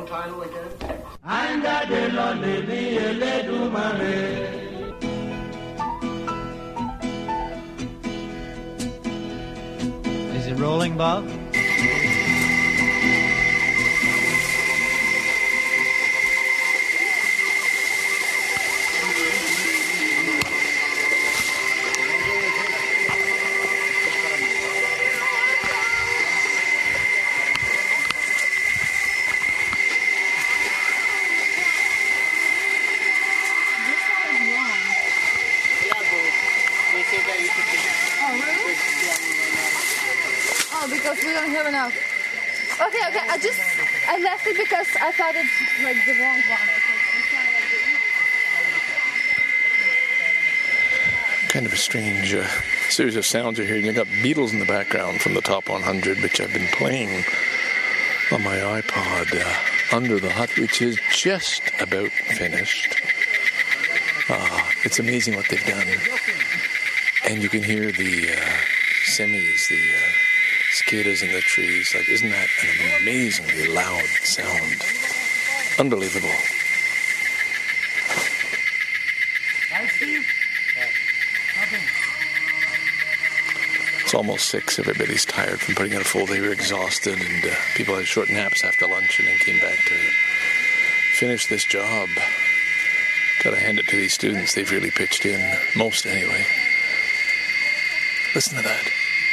song title again? Is it rolling, Bob? Oh, because we don't have enough. Okay. I left it because I thought it's like the wrong one. Kind of a strange series of sounds you're hearing. You got Beatles in the background from the Top 100, which I've been playing on my iPod Under the Hut, which is just about finished. It's amazing what they've done. And you can hear the semis, the cicadas in the trees. Like, isn't that an amazingly loud sound? Unbelievable. Hi, Steve. It's almost 6. Everybody's tired from putting in a full day. We're exhausted, and people had short naps after lunch and then came back to finish this job. Gotta hand it to these students. They've really pitched in. Most, anyway. Listen to that.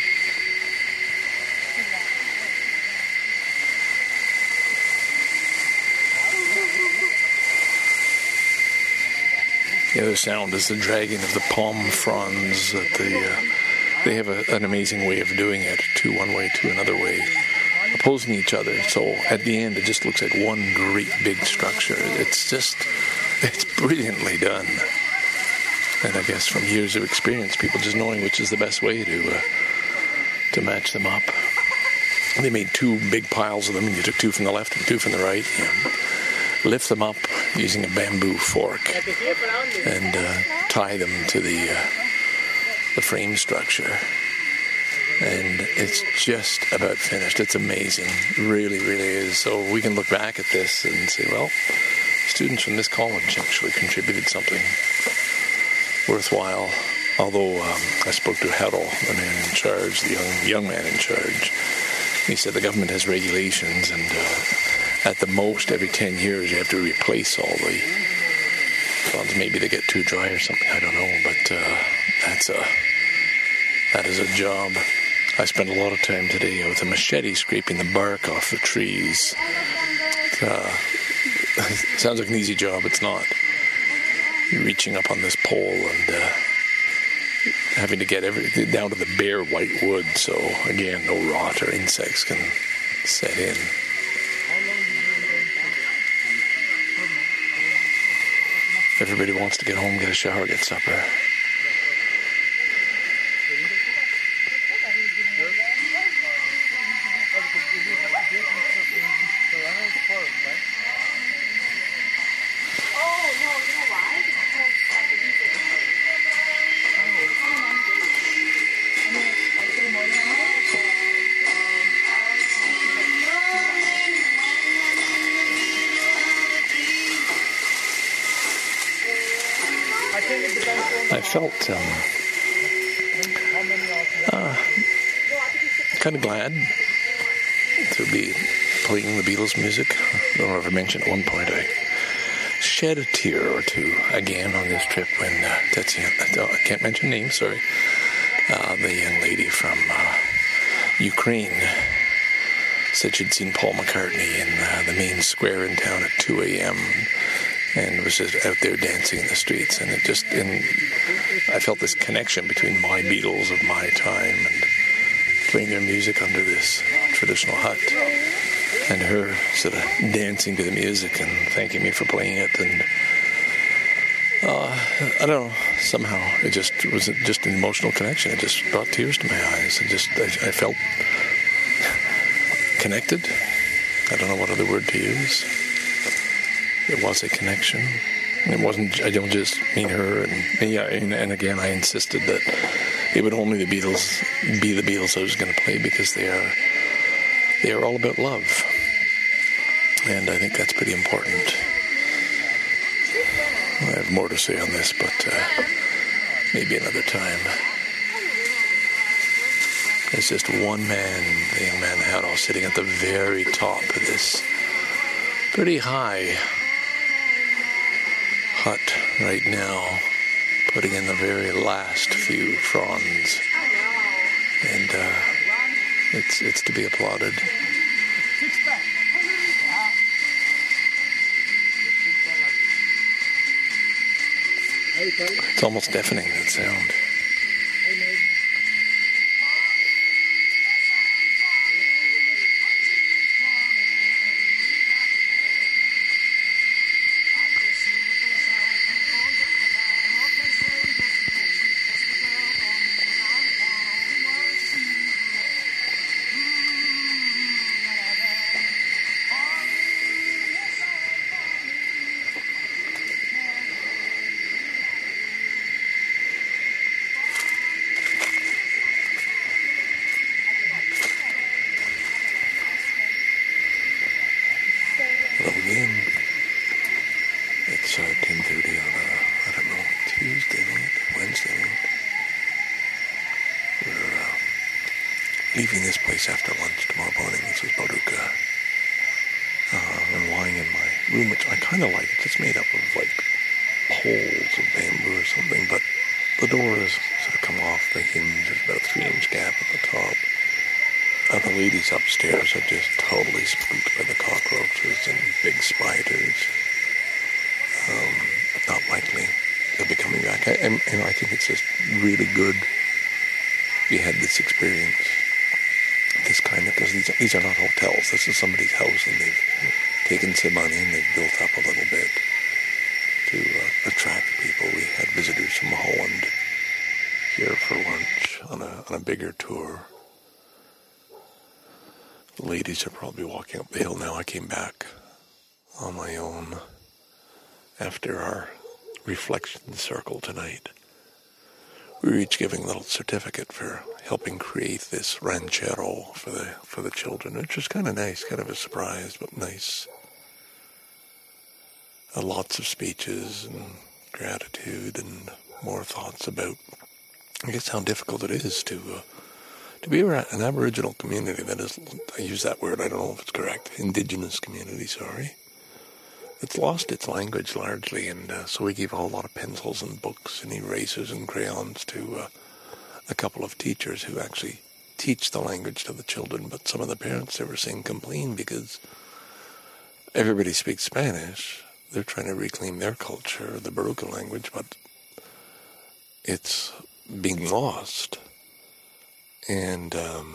The other sound is the dragging of the palm fronds. That they have an amazing way of doing it. 2 one way, 2 another way, opposing each other. So at the end, it just looks like one great big structure. It's brilliantly done. And I guess from years of experience, people just knowing which is the best way to match them up. They made 2 big piles of them, and you took 2 from the left and 2 from the right. You lift them up using a bamboo fork and tie them to the frame structure. And it's just about finished. It's amazing. It really, really is. So we can look back at this and say, well, students from this college actually contributed something worthwhile. Although I spoke to Harold, the man in charge, the young man in charge. He said the government has regulations, and at the most every 10 years you have to replace all the funds. Maybe they get too dry or something, I don't know, but that is a job. I spent a lot of time today with a machete scraping the bark off the trees. Sounds like an easy job. It's not. You're reaching up on this pole and having to get everything down to the bare white wood, so again, no rot or insects can set in. Everybody wants to get home, get a shower, get supper. I felt kind of glad to be playing the Beatles music. I don't know if I mentioned at one point I shed a tear or two again on this trip when Tetsi, I can't mention names, sorry, the young lady from Ukraine said she'd seen Paul McCartney in the main square in town at 2 a.m. and was just out there dancing in the streets, and I felt this connection between my Beatles of my time and playing their music under this traditional hut, and her sort of dancing to the music and thanking me for playing it. And I don't know, somehow it just was just an emotional connection. It just brought tears to my eyes. I felt connected. I don't know what other word to use. It was a connection. It wasn't. I don't just mean her, and again, I insisted that it would only be the Beatles I was going to play, because they are all about love. And I think that's pretty important. I have more to say on this, but maybe another time. There's just one man, the young man Harold, sitting at the very top of this pretty high hut right now, putting in the very last few fronds. And it's to be applauded. It's almost deafening, that sound. Again, it's 10:30 on a, Tuesday night, Wednesday night. We're leaving this place after lunch tomorrow morning. This is Baruka. I'm lying in my room, which I kind of like. It's made up of like poles of bamboo or something, but the door is sort of come off the hinge. There's about a 3-inch gap at the top. The ladies upstairs are just totally spooked by the cockroaches and big spiders. Not likely they'll be coming back. I think it's just really good we had this experience, this kind of, because these are not hotels. This is somebody's house, and they've taken some money and they've built up a little bit to attract people. We had visitors from Holland here for lunch on a bigger tour. The ladies are probably walking up the hill now. I came back on my own after our reflection circle tonight. We were each giving a little certificate for helping create this ranchero for the children, which was kind of nice, kind of a surprise, but nice. Lots of speeches and gratitude and more thoughts about, I guess, how difficult it is to be an Aboriginal community that is, I use that word, I don't know if it's correct, indigenous community, sorry. It's lost its language largely, and so we gave a whole lot of pencils and books and erasers and crayons to a couple of teachers who actually teach the language to the children, but some of the parents, they were saying, complain because everybody speaks Spanish. They're trying to reclaim their culture, the Baruka language, but it's being lost. And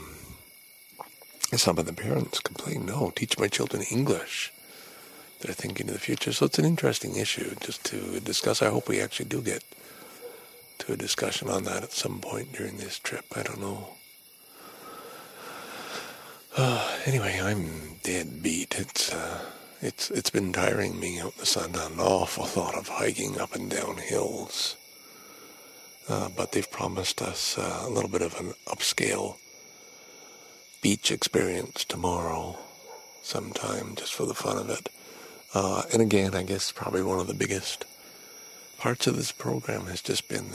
some of the parents complain, no, teach my children English. They're thinking of the future. So it's an interesting issue just to discuss. I hope we actually do get to a discussion on that at some point during this trip. I don't know. Anyway, I'm dead beat. It's been tiring being out in the sun. An awful lot of hiking up and down hills. But they've promised us a little bit of an upscale beach experience tomorrow sometime, just for the fun of it. And again, I guess probably one of the biggest parts of this program has just been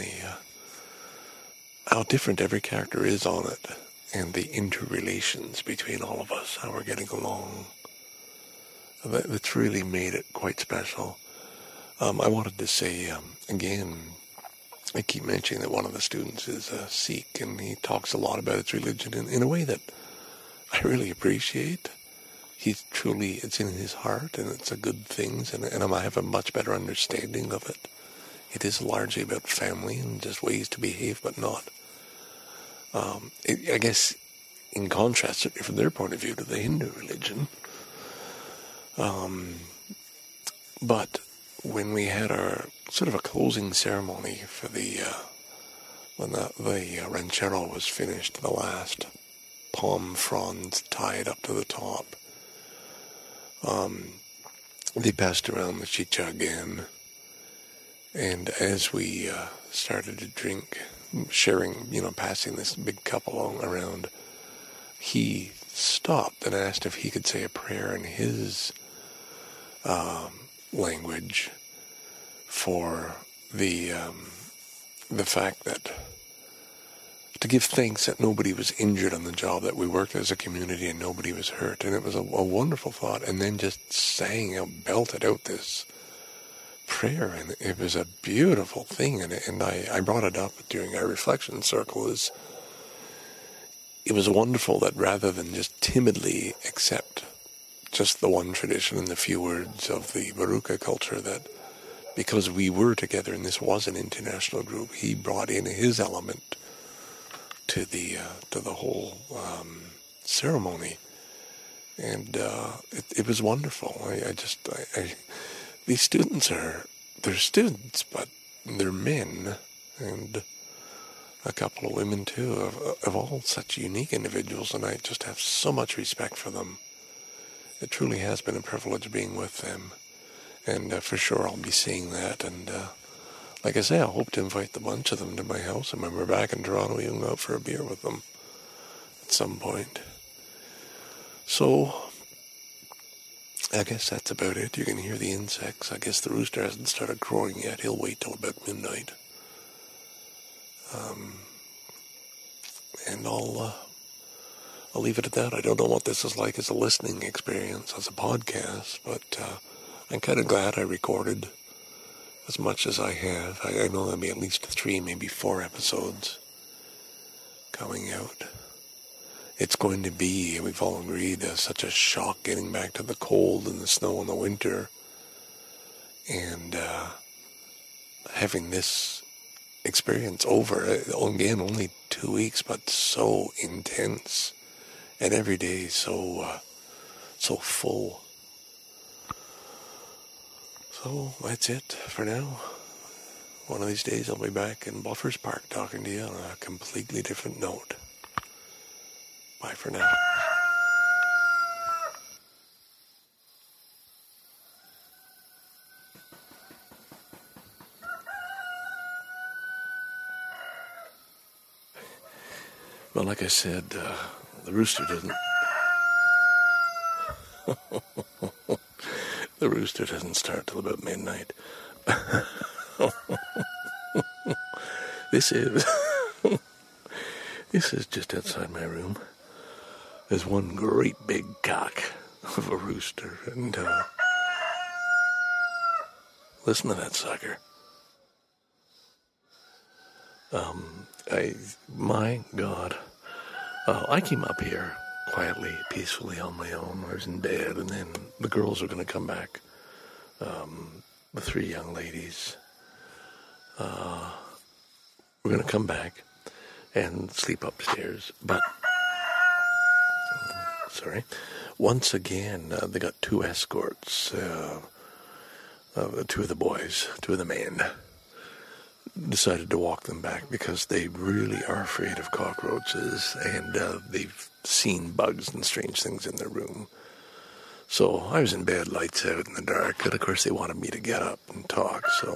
how different every character is on it, and the interrelations between all of us, how we're getting along. That's really made it quite special. I wanted to say, again, I keep mentioning that one of the students is a Sikh, and he talks a lot about its religion in a way that I really appreciate. It's in his heart, and it's a good thing, and I have a much better understanding of it. It is largely about family and just ways to behave, but not. I guess, in contrast, certainly from their point of view, to the Hindu religion. But when we had our sort of a closing ceremony for when the ranchero was finished, the last palm fronds tied up to the top, they passed around the chicha again, and as we started to drink, sharing, passing this big cup around, he stopped and asked if he could say a prayer in his language for the fact that to give thanks that nobody was injured on the job, that we worked as a community and nobody was hurt. And it was a wonderful thought. And then just sang out, belted out this prayer. And it was a beautiful thing. And I brought it up during our reflection circle. It was wonderful that rather than just timidly accept just the one tradition and the few words of the Baruka culture, that because we were together and this was an international group, he brought in his element to the whole ceremony, and it was wonderful. These students they're students, but they're men, and a couple of women too, of all such unique individuals, and I just have so much respect for them. It truly has been a privilege being with them, and for sure I'll be seeing that, and like I say, I hope to invite the bunch of them to my house, and when we're back in Toronto, we can go out for a beer with them at some point. So, I guess that's about it. You can hear the insects. I guess the rooster hasn't started crowing yet. He'll wait till about midnight. And I'll leave it at that. I don't know what this is like as a listening experience, as a podcast, but I'm kind of glad I recorded as much as I have. I know there'll be at least 3, maybe 4 episodes coming out. It's going to be, we've all agreed, such a shock getting back to the cold and the snow in the winter. And having this experience over, again, only 2 weeks, but so intense. And every day so full. So that's it for now. One of these days I'll be back in Buffers Park talking to you on a completely different note. Bye for now. Well, like I said, the rooster doesn't... The rooster doesn't start till about midnight. This is just outside my room. There's one great big cock of a rooster, and listen to that sucker. My God, I came up here quietly, peacefully on my own. I was in bed, and then the girls are going to come back. The 3 young ladies. We're going to come back and sleep upstairs. But, once again, they got 2 escorts. 2 of the boys, 2 of the men, decided to walk them back because they really are afraid of cockroaches, and they've seen bugs and strange things in their room. So I was in bed, lights out in the dark, and of course they wanted me to get up and talk, so...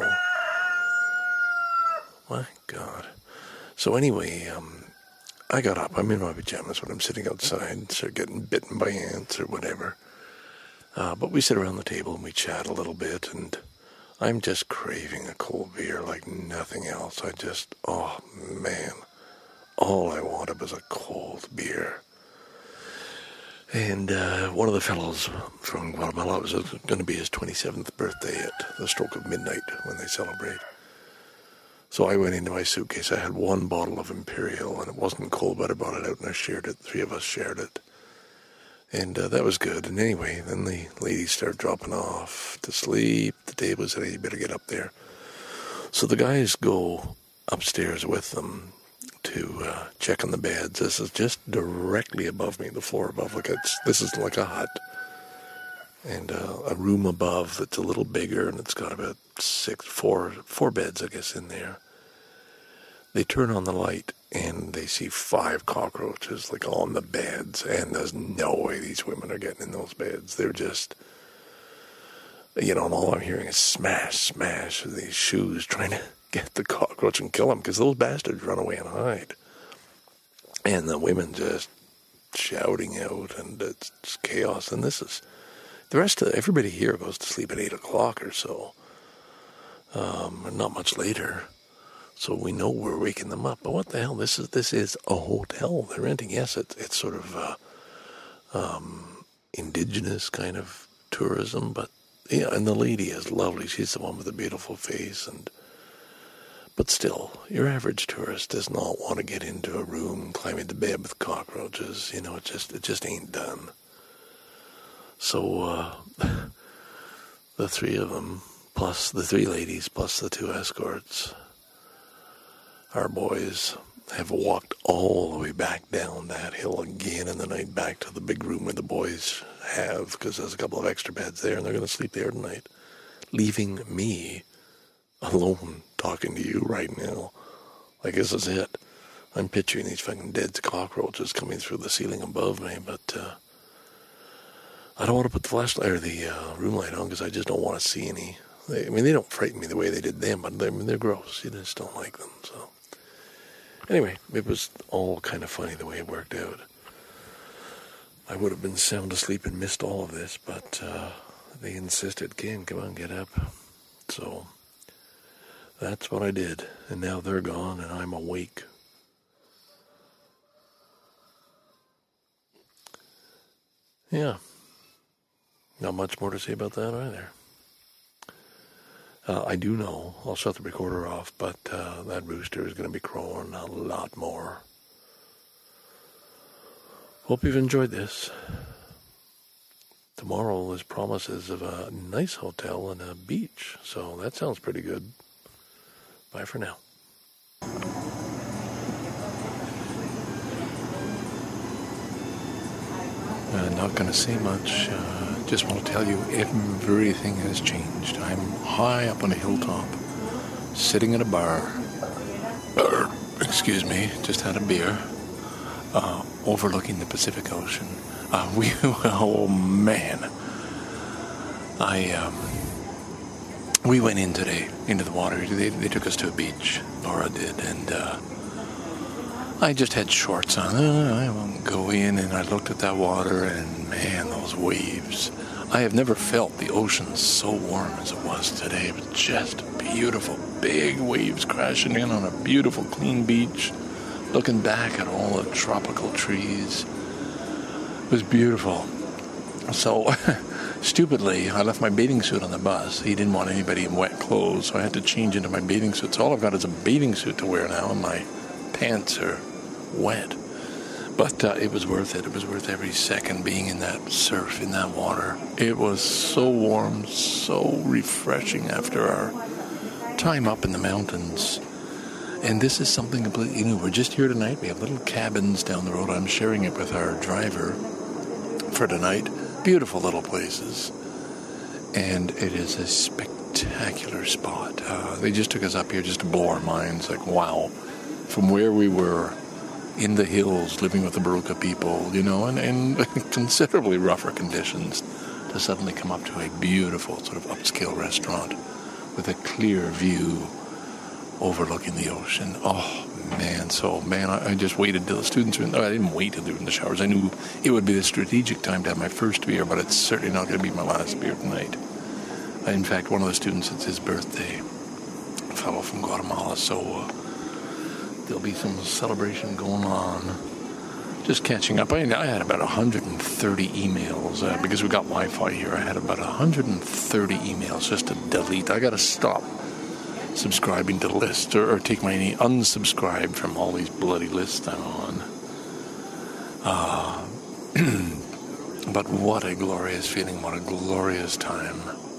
My God. So anyway, I got up. I'm in my pajamas when I'm sitting outside, so getting bitten by ants or whatever. But we sit around the table and we chat a little bit, and I'm just craving a cold beer like nothing else. Oh man, all I wanted was a cold beer. And one of the fellows from Guatemala, it was going to be his 27th birthday at the stroke of midnight when they celebrate. So I went into my suitcase. I had 1 bottle of Imperial, and it wasn't cold, but I brought it out and I shared it. 3 of us shared it. And that was good. And anyway, then the ladies started dropping off to sleep. The table said, hey, you better get up there. So the guys go upstairs with them to check on the beds. This is just directly above me, the floor above. This is like a hut. And a room above that's a little bigger, and it's got about 4 beds, I guess, in there. They turn on the light, and they see 5 cockroaches, like, on the beds. And there's no way these women are getting in those beds. They're just, and all I'm hearing is smash, smash of these shoes trying to get the cockroach and kill them, because those bastards run away and hide. And the women just shouting out, and it's chaos. And this is The rest of everybody here goes to sleep at 8 o'clock or so, not much later. So we know we're waking them up. But what the hell? This is a hotel they're renting. Yes, it's sort of indigenous kind of tourism, but yeah, and the lady is lovely. She's the one with the beautiful face, but still, your average tourist does not want to get into a room, climb into bed with cockroaches. You know, it just ain't done. So the three of them, plus the three ladies, plus the two escorts, our boys have walked all the way back down that hill again in the night back to the big room where the boys have, because there's a couple of extra beds there, and they're going to sleep there tonight, leaving me alone talking to you right now. Like, this is it. I'm picturing these fucking dead cockroaches coming through the ceiling above me, but I don't want to put the flashlight or the room light on because I just don't want to see any. They don't frighten me the way they did them, but they're gross. You just don't like them, so. Anyway, it was all kind of funny the way it worked out. I would have been sound asleep and missed all of this, but they insisted, Ken, come on, get up. So that's what I did, and now they're gone and I'm awake. Yeah, not much more to say about that either. I do know, I'll shut the recorder off, but that rooster is going to be crowing a lot more. Hope you've enjoyed this. Tomorrow is promises of a nice hotel and a beach, so that sounds pretty good. Bye for now. Not going to say much. Just want to tell you everything has changed. I'm high up on a hilltop, sitting in a bar. Excuse me, just had a beer. Overlooking the Pacific Ocean. Oh man. We went in today, into the water. They took us to a beach. Laura did, and I just had shorts on. I won't go in, and I looked at that water, and man, those waves. I have never felt the ocean so warm as it was today. It was just beautiful. Big waves crashing in on a beautiful, clean beach. Looking back at all the tropical trees. It was beautiful. So, stupidly, I left my bathing suit on the bus. He didn't want anybody in wet clothes, so I had to change into my bathing suit. So all I've got is a bathing suit to wear now, and my pants are wet. But it was worth it. It was worth every second being in that surf, in that water. It was so warm, so refreshing after our time up in the mountains. And this is something completely new. We're just here tonight. We have little cabins down the road. I'm sharing it with our driver for tonight. Beautiful little places. And it is a spectacular spot. They just took us up here just to blow our minds. Like, wow. From where we were in the hills, living with the Baruka people, you know, and considerably rougher conditions, to suddenly come up to a beautiful sort of upscale restaurant with a clear view overlooking the ocean. Oh, man. So, man, I just waited till the students were in. I didn't wait till they were in the showers. I knew it would be the strategic time to have my first beer, but it's certainly not going to be my last beer tonight. In fact, one of the students, it's his birthday, a fellow from Guatemala, so there'll be some celebration going on. Just catching up. I had about 130 emails because we got Wi-Fi here. I had about 130 emails just to delete. I got to stop subscribing to lists or take my unsubscribe from all these bloody lists I'm on. But what a glorious feeling, what a glorious time.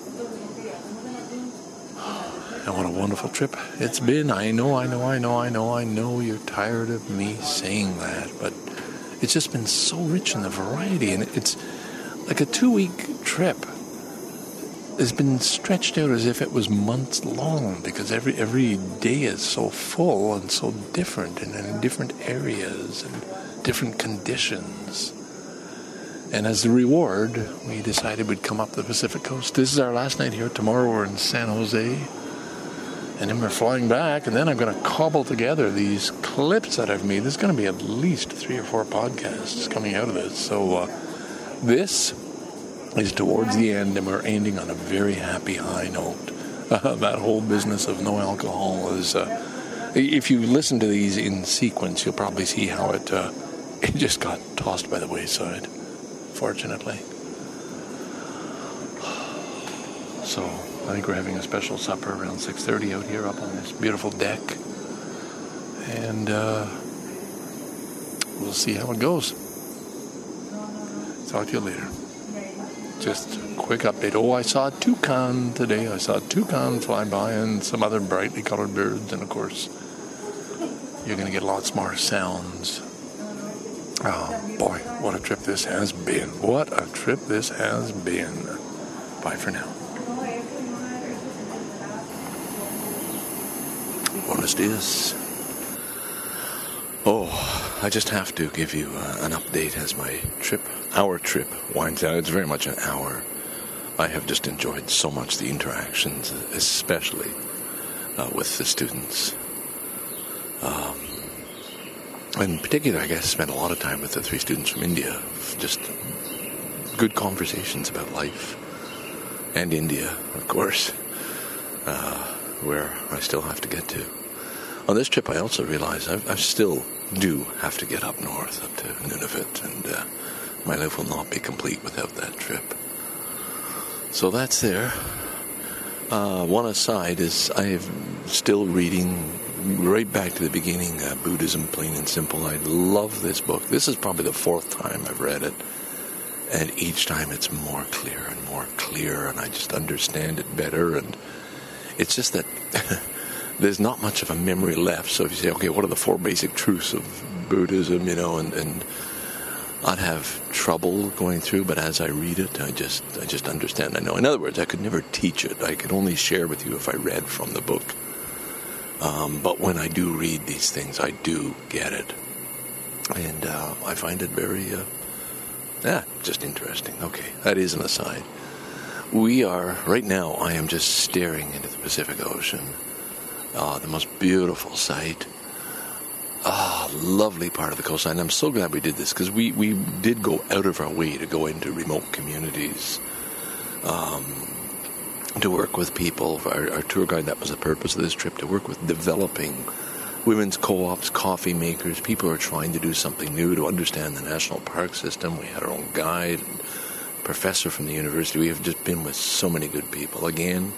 And what a wonderful trip it's been. I know you're tired of me saying that, but it's just been so rich in the variety, and it's like a 2-week trip. It's been stretched out as if it was months long, because every day is so full and so different, and in different areas and different conditions. And as the reward, we decided we'd come up the Pacific Coast. This is our last night here. Tomorrow we're in San Jose. And then we're flying back, and then I'm going to cobble together these clips that I've made. There's going to be at least 3 or 4 podcasts coming out of this. So this is towards the end, and we're ending on a very happy high note. That whole business of no alcohol is, if you listen to these in sequence, you'll probably see how it just got tossed by the wayside, fortunately. So I think we're having a special supper around 6:30 out here up on this beautiful deck, and we'll see how it goes. Talk to you later. Just a quick update. Oh, I saw a toucan today. I saw a toucan fly by and some other brightly colored birds. And, of course, you're going to get lots more sounds. Oh, boy, what a trip this has been. What a trip this has been. Bye for now. Buenos dias. Oh, I just have to give you an update as our trip winds down. It's very much an hour. I have just enjoyed so much the interactions, especially with the students. In particular, I guess, spent a lot of time with the 3 students from India. Just good conversations about life. And India, of course, where I still have to get to. On this trip, I also realize I still do have to get up north, up to Nunavut, and my life will not be complete without that trip. So that's there. One aside is I am still reading right back to the beginning, Buddhism, Plain and Simple. I love this book. This is probably the 4th time I've read it, and each time it's more clear, and I just understand it better, and it's just that there's not much of a memory left. So if you say, okay, what are the 4 basic truths of Buddhism, and I'd have trouble going through, but as I read it, I just understand. I know. In other words, I could never teach it. I could only share with you if I read from the book. But when I do read these things, I do get it. And I find it very, just interesting. Okay, that is an aside. Right now, I am just staring into the Pacific Ocean. The most beautiful sight. Lovely part of the coastline. I'm so glad we did this, because we did go out of our way to go into remote communities, to work with people. Our tour guide, that was the purpose of this trip, to work with developing women's co-ops, coffee makers, people who are trying to do something new, to understand the national park system. We had our own guide, professor from the university. We have just been with so many good people. Again.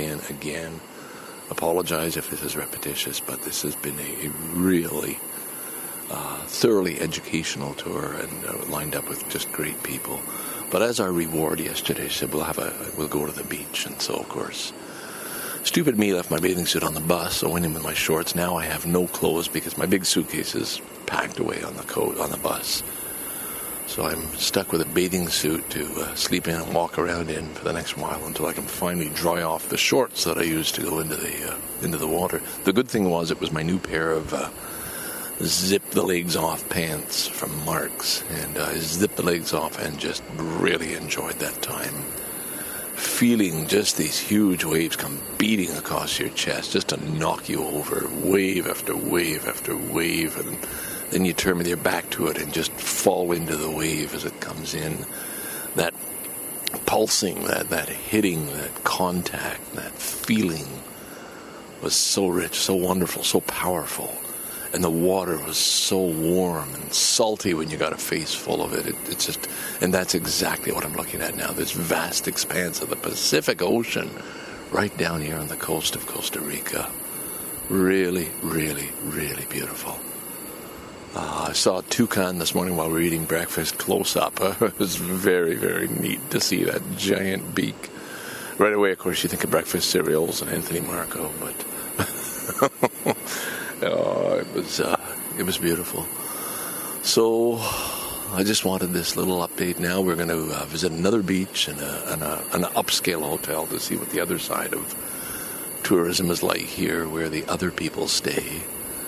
Apologize if this is repetitious, but this has been a really thoroughly educational tour, and lined up with just great people. But as our reward yesterday, said we'll go to the beach, and so of course, stupid me left my bathing suit on the bus, so I went in with my shorts. Now I have no clothes because my big suitcase is packed away on the bus. So I'm stuck with a bathing suit to sleep in and walk around in for the next while until I can finally dry off the shorts that I used to go into the water. The good thing was it was my new pair of zip the legs off pants from Marks, and I zipped the legs off and just really enjoyed that time. Feeling just these huge waves come beating across your chest just to knock you over, wave after wave after wave, and then you turn with your back to it and just fall into the wave as it comes in. That pulsing, that hitting, that contact, that feeling was so rich, so wonderful, so powerful. And the water was so warm and salty when you got a face full of it. It's just, and that's exactly what I'm looking at now, this vast expanse of the Pacific Ocean right down here on the coast of Costa Rica. Really, really, really beautiful. I saw a toucan this morning while we were eating breakfast close up. It was very, very neat to see that giant beak. Right away, of course, you think of breakfast cereals and Anthony Marco, but it was beautiful. So I just wanted this little update. Now we're going to visit another beach and an upscale hotel to see what the other side of tourism is like here, where the other people stay,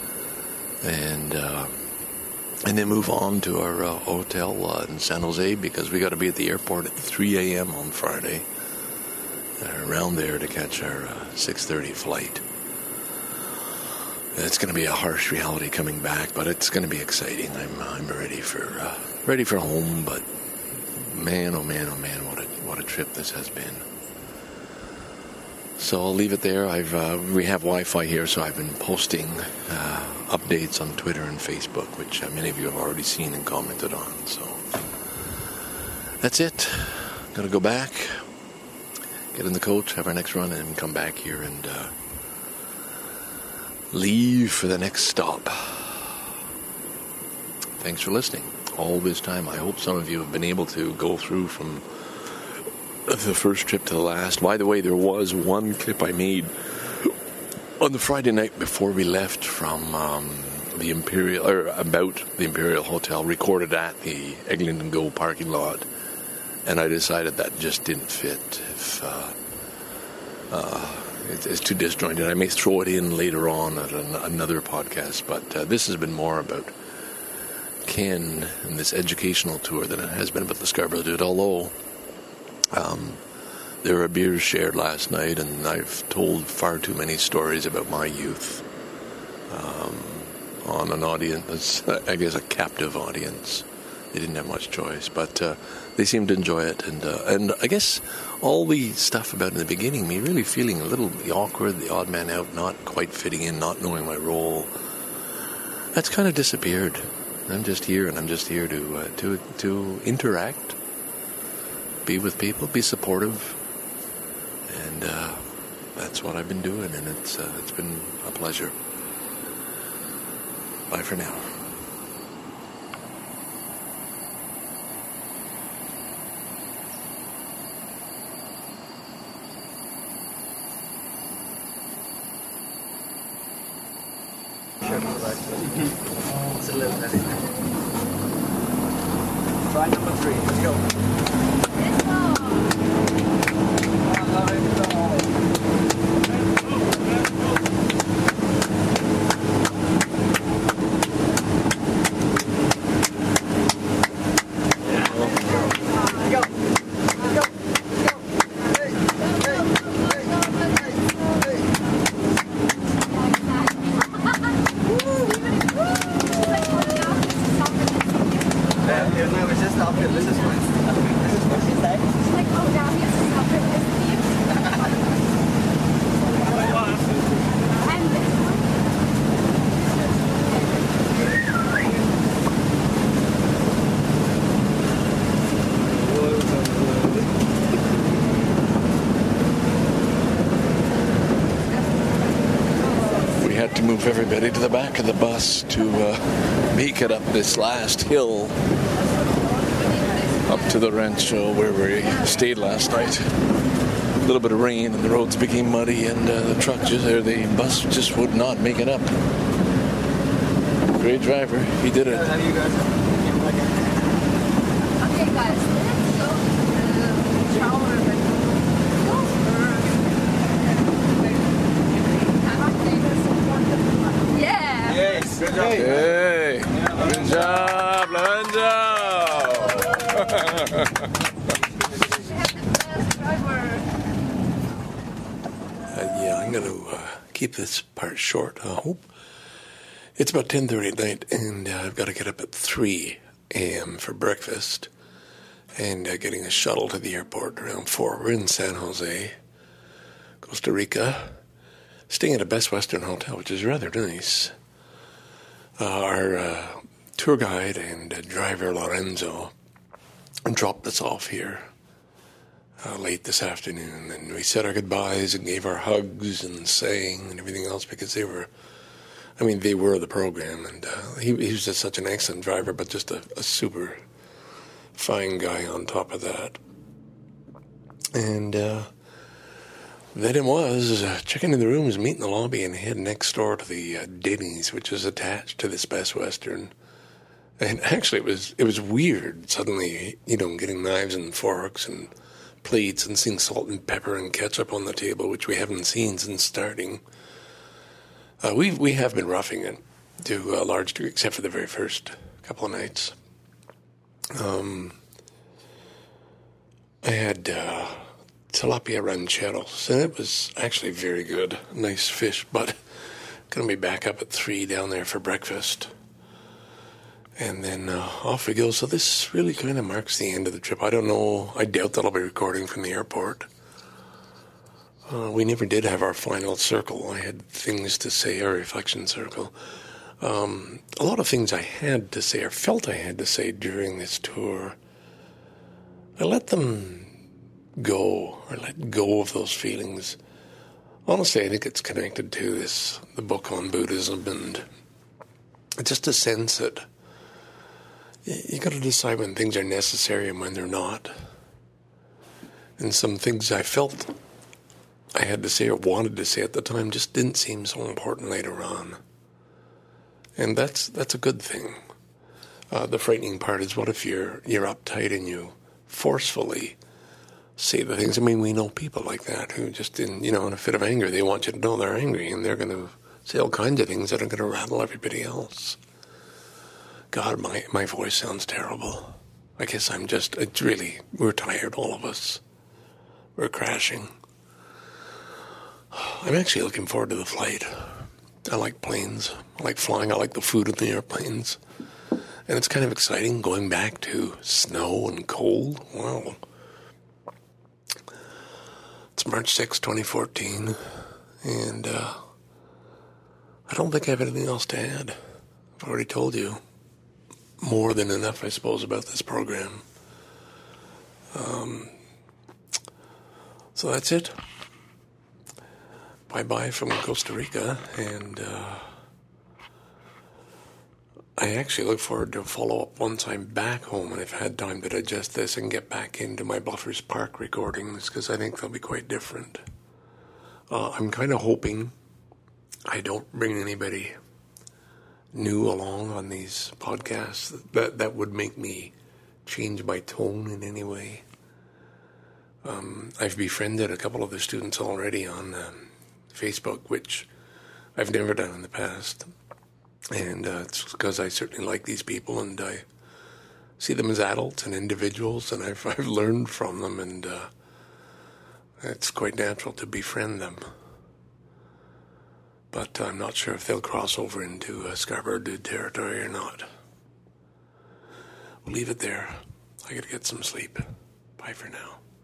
and then move on to our hotel in San Jose, because we got to be at the airport at 3 a.m. on Friday, around there to catch our 6:30 flight. It's going to be a harsh reality coming back, but it's going to be exciting. I'm ready for home. But man, oh man, trip this has been. So I'll leave it there. We have Wi-Fi here, so I've been posting updates on Twitter and Facebook, which many of you have already seen and commented on. So that's it. I'm going to go back, get in the coach, have our next run, and come back here and leave for the next stop. Thanks for listening all this time. I hope some of you have been able to go through from the first trip to the last. By the way, there was one clip I made on the Friday night before we left from the Imperial, or about the Imperial Hotel, recorded at the Eglinton Go parking lot, and I decided that just didn't fit. It's too disjointed. I may throw it in later on at another podcast, but this has been more about Ken and this educational tour than it has been about the Scarborough Dude, although there were beers shared last night, and I've told far too many stories about my youth on an audience, I guess a captive audience. They didn't have much choice, but they seemed to enjoy it, and I guess all the stuff about in the beginning, me really feeling a little awkward, the odd man out, not quite fitting in, not knowing my role, that's kind of disappeared. I'm just here, and I'm just here to interact, be with people, be supportive, and that's what I've been doing, and it's been a pleasure. Bye for now. It's a little heavy. Try number 3. Let's go. Move everybody to the back of the bus to make it up this last hill up to the rancho where we stayed last night. A little bit of rain and the roads became muddy, and the bus just would not make it up. Great driver, he did it. Okay, guys, let's go to the shower. Yeah. Yes. Good job. Hey. Good job, Lorenzo. I'm going to keep this part short, I hope. It's about 10:30 at night, and I've got to get up at 3 a.m. for breakfast, and getting a shuttle to the airport around 4. We're in San Jose, Costa Rica, staying at a Best Western hotel, which is rather nice. Our tour guide and driver, Lorenzo, dropped us off here late this afternoon, and we said our goodbyes and gave our hugs and sang and everything else, because they were the program, and he was just such an excellent driver, but just a super fine guy on top of that. And then it was checking in the rooms, meet in the lobby, and head next door to the Denny's, which is attached to this Best Western. And actually, it was weird suddenly, getting knives and forks and plates and seeing salt and pepper and ketchup on the table, which we haven't seen since starting. We have been roughing it to a large degree, except for the very first couple of nights. I had tilapia rancheros, and it was actually very good. Nice fish, but going to be back up at 3 down there for breakfast. And then off we go. So this really kind of marks the end of the trip. I don't know. I doubt that I'll be recording from the airport. We never did have our final circle. I had things to say, our reflection circle. A lot of things I had to say, or felt I had to say during this tour, I let them go, or let go of those feelings. Honestly, I think it's connected to the book on Buddhism, and just a sense that you got to decide when things are necessary and when they're not. And some things I felt I had to say or wanted to say at the time just didn't seem so important later on. And that's a good thing. The frightening part is, what if you're uptight and you forcefully say the things? I mean, we know people like that who just in a fit of anger, they want you to know they're angry, and they're going to say all kinds of things that are going to rattle everybody else. God, my voice sounds terrible. I guess we're tired, all of us. We're crashing. I'm actually looking forward to the flight. I like planes. I like flying. I like the food in the airplanes. And it's kind of exciting going back to snow and cold. Wow. It's March 6, 2014. And I don't think I have anything else to add. I've already told you more than enough, I suppose, about this program. So that's it. Bye-bye from Costa Rica, and I actually look forward to a follow-up once I'm back home and I've had time to digest this and get back into my Bluffers Park recordings, because I think they'll be quite different. I'm kind of hoping I don't bring anybody new along on these podcasts that would make me change my tone in any way. I've befriended a couple of the students already on Facebook, which I've never done in the past. And it's because I certainly like these people, and I see them as adults and individuals, and I've learned from them, and it's quite natural to befriend them. But I'm not sure if they'll cross over into Scarborough Dude territory or not. We'll leave it there. I gotta get some sleep. Bye for now.